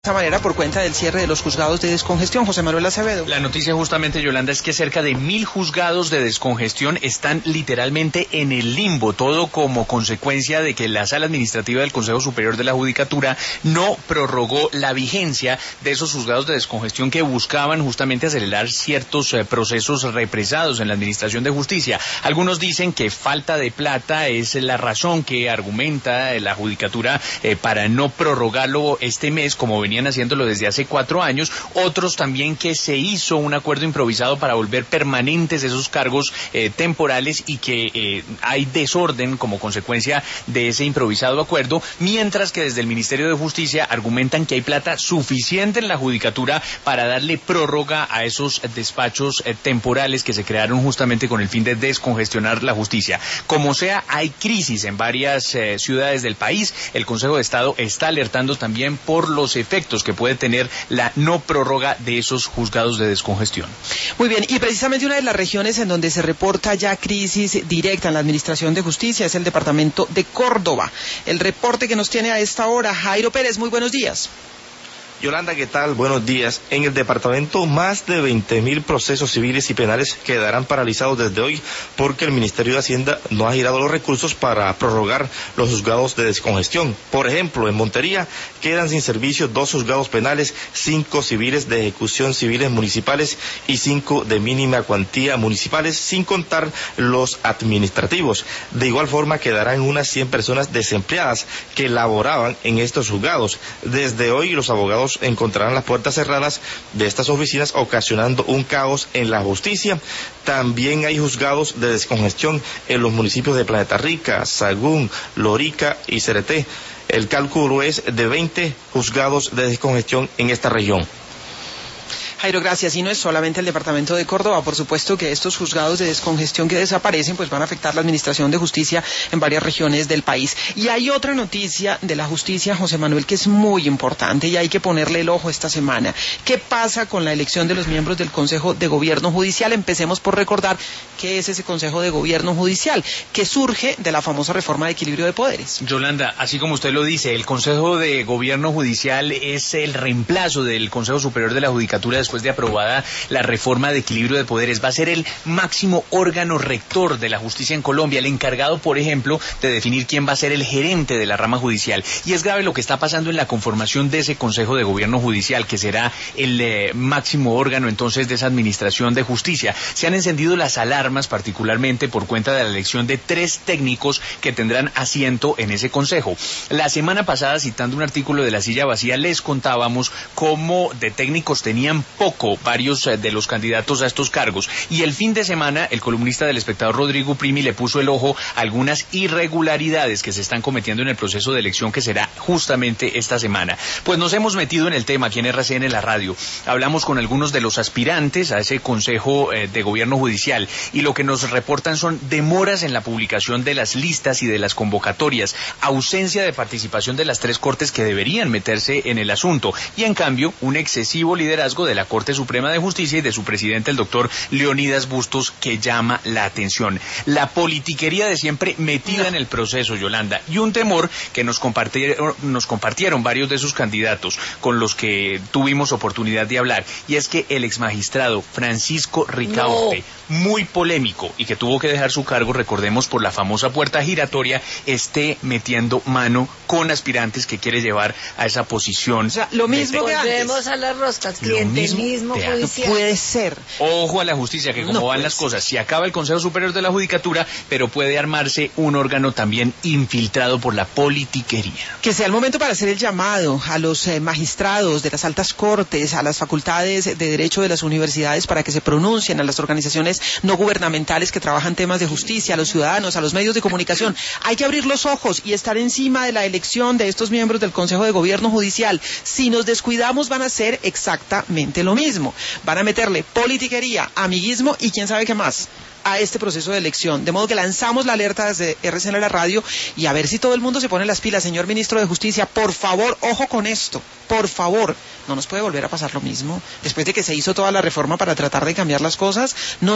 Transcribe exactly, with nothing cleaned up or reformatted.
De esta manera por cuenta del cierre de los juzgados de descongestión. José Manuel Acevedo. La noticia justamente, Yolanda, es que cerca de mil juzgados de descongestión están literalmente en el limbo, todo como consecuencia de que la Sala Administrativa del Consejo Superior de la Judicatura no prorrogó la vigencia de esos juzgados de descongestión que buscaban justamente acelerar ciertos eh, procesos represados en la Administración de Justicia. Algunos dicen que falta de plata es la razón que argumenta la Judicatura eh, para no prorrogarlo este mes, como venían haciéndolo desde hace cuatro años. Otros también que se hizo un acuerdo improvisado para volver permanentes esos cargos eh, temporales y que eh, hay desorden como consecuencia de ese improvisado acuerdo, mientras que desde el Ministerio de Justicia argumentan que hay plata suficiente en la Judicatura para darle prórroga a esos despachos eh, temporales que se crearon justamente con el fin de descongestionar la justicia. Como sea, hay crisis en varias eh, ciudades del país. El Consejo de Estado está alertando también por los efectos que puede tener la no prórroga de esos juzgados de descongestión. Muy bien, y precisamente una de las regiones en donde se reporta ya crisis directa en la Administración de Justicia es el departamento de Córdoba. El reporte que nos tiene a esta hora, Jairo Pérez, muy buenos días. Yolanda, ¿qué tal? Buenos días. En el departamento, más de veinte mil procesos civiles y penales quedarán paralizados desde hoy porque el Ministerio de Hacienda no ha girado los recursos para prorrogar los juzgados de descongestión. Por ejemplo, en Montería quedan sin servicio dos juzgados penales, cinco civiles de ejecución civiles municipales y cinco de mínima cuantía municipales, sin contar los administrativos. De igual forma, quedarán unas cien personas desempleadas que laboraban en estos juzgados. Desde hoy, los abogados encontrarán las puertas cerradas de estas oficinas, ocasionando un caos en la justicia. También hay juzgados de descongestión en los municipios de Planeta Rica, Sagún, Lorica y Cereté. El cálculo es de veinte juzgados de descongestión en esta región. Jairo, gracias. Y no es solamente el departamento de Córdoba, por supuesto que estos juzgados de descongestión que desaparecen pues van a afectar la Administración de Justicia en varias regiones del país. Y hay otra noticia de la justicia, José Manuel, que es muy importante y hay que ponerle el ojo esta semana. ¿Qué pasa con la elección de los miembros del Consejo de Gobierno Judicial? Empecemos por recordar qué es ese Consejo de Gobierno Judicial, que surge de la famosa reforma de equilibrio de poderes. Yolanda, así como usted lo dice, el Consejo de Gobierno Judicial es el reemplazo del Consejo Superior de la Judicatura después de aprobada la reforma de equilibrio de poderes. Va a ser el máximo órgano rector de la justicia en Colombia, el encargado, por ejemplo, de definir quién va a ser el gerente de la rama judicial. Y es grave lo que está pasando en la conformación de ese Consejo de Gobierno Judicial, que será el eh, máximo órgano entonces de esa administración de justicia. Se han encendido las alarmas, particularmente por cuenta de la elección de tres técnicos que tendrán asiento en ese consejo. La semana pasada, citando un artículo de La Silla Vacía, les contábamos cómo de técnicos tenían poco varios de los candidatos a estos cargos, y el fin de semana el columnista del Espectador Rodrigo Primi le puso el ojo a algunas irregularidades que se están cometiendo en el proceso de elección que será justamente esta semana. Pues nos hemos metido en el tema aquí en R C N La Radio, hablamos con algunos de los aspirantes a ese Consejo eh, de Gobierno Judicial y lo que nos reportan son demoras en la publicación de las listas y de las convocatorias, ausencia de participación de las tres cortes que deberían meterse en el asunto y en cambio un excesivo liderazgo de la Corte Suprema de Justicia y de su presidente, el doctor Leonidas Bustos, que llama la atención. La politiquería de siempre metida en el proceso, Yolanda, y un temor que nos compartieron, nos compartieron varios de sus candidatos con los que tuvimos oportunidad de hablar, y es que el exmagistrado Francisco Ricaurte, no. muy polémico y que tuvo que dejar su cargo, recordemos, por la famosa puerta giratoria, esté metiendo mano con aspirantes que quiere llevar a esa posición. O sea, lo mismo que antes. Volvemos a las roscas, clientelismo judicial. No puede ser. Ojo a la justicia, que como no van las ser. cosas, si acaba el Consejo Superior de la Judicatura, pero puede armarse un órgano también infiltrado por la politiquería. Que sea el momento para hacer el llamado a los eh, magistrados de las altas cortes, a las facultades de derecho de las universidades para que se pronuncien, a las organizaciones no gubernamentales que trabajan temas de justicia, a los ciudadanos, a los medios de comunicación. Hay que abrir los ojos y estar encima de la elección de estos miembros del Consejo de Gobierno Judicial. Si nos descuidamos van a ser exactamente lo mismo. Van a meterle politiquería, amiguismo y quién sabe qué más a este proceso de elección. De modo que lanzamos la alerta desde R C N La Radio y a ver si todo el mundo se pone las pilas. Señor Ministro de Justicia, por favor, ojo con esto, por favor. No nos puede volver a pasar lo mismo. Después de que se hizo toda la reforma para tratar de cambiar las cosas, no